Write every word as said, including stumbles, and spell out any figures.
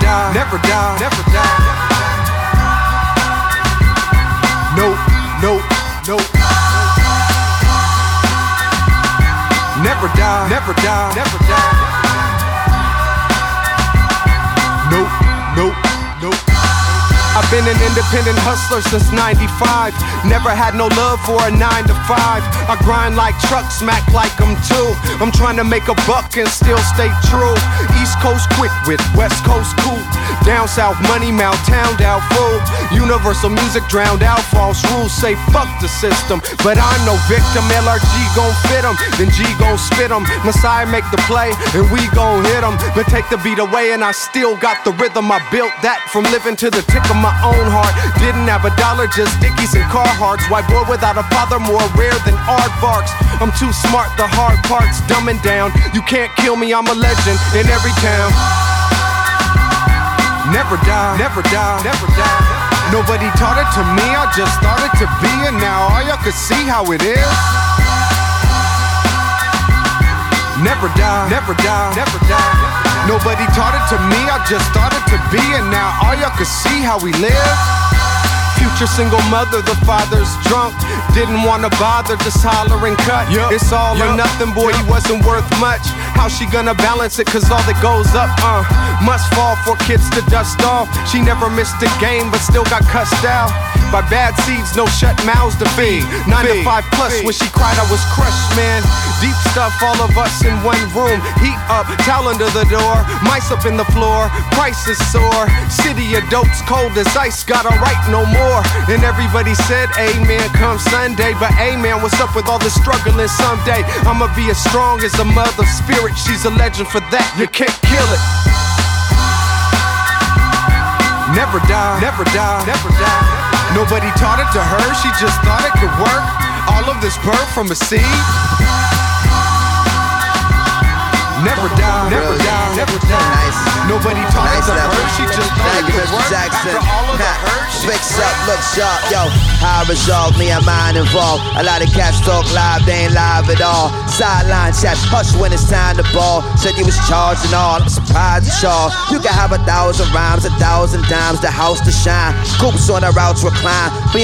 die, never die, never die. Nope, nope, nope. Never die, never die, never die. Nope, nope, nope. I've been an independent hustler since ninety-five. Never had no love for a nine to five. I grind like trucks, smack like them too. I'm trying to make a buck and still stay true. East Coast quick with West Coast cool. Down south money, mouth town out full. Universal music drowned out false rules. Say fuck the system, but I'm no victim. L R G gon' fit 'em, then G gon' spit 'em. Messiah make the play and we gon' hit 'em. But take the beat away and I still got the rhythm. I built that from living to the tick of my own heart. Didn't have a dollar, just Dickies and Carhartts. White boy without a father, more rare than aardvarks. I'm too smart, the hard parts dumbing down. You can't kill me, I'm a legend in every town. Never die, never die, never die. Nobody taught it to me, I just started to be. And now all y'all could see how it is. Never die, never die, never die. Nobody taught it to me, I just started to be. And now all y'all could see how we live. Future single mother, the father's drunk. Didn't wanna bother, just holler and cut. Yep. It's all yep. or nothing, boy, yep. he wasn't worth much. How she gonna balance it, cause all that goes up, uh must fall for kids to dust off. She never missed a game, but still got cussed out by bad seeds, no shut mouths to feed. Nine feed, to five plus, feed. When she cried I was crushed, man. Deep stuff, all of us in one room. Heat up, towel under the door. Mice up in the floor, prices soar. City of dopes, cold as ice, gotta write no more. And everybody said amen come Sunday. But amen, what's up with all the struggling someday? I'ma be as strong as a mother spirit. She's a legend for that, you can't kill it. Never die, never die, never die. Nobody taught it to her, she just thought it could work. All of this birth from a seed. Never die, never die, never die. Nice. Nobody taught nice it to level. her, she just thought Thank it you, could Mister work. Jackson. After all of the hurt, she Fix up, look sharp, yo. How I resolve, me and mine involved. A lot of cats talk live, they ain't live at all. Sideline chat, hush when it's time to ball. Said you was charged and all, I'm surprised at y'all. You can have a thousand rhymes, a thousand dimes, the house to shine. Coops on the routes recline.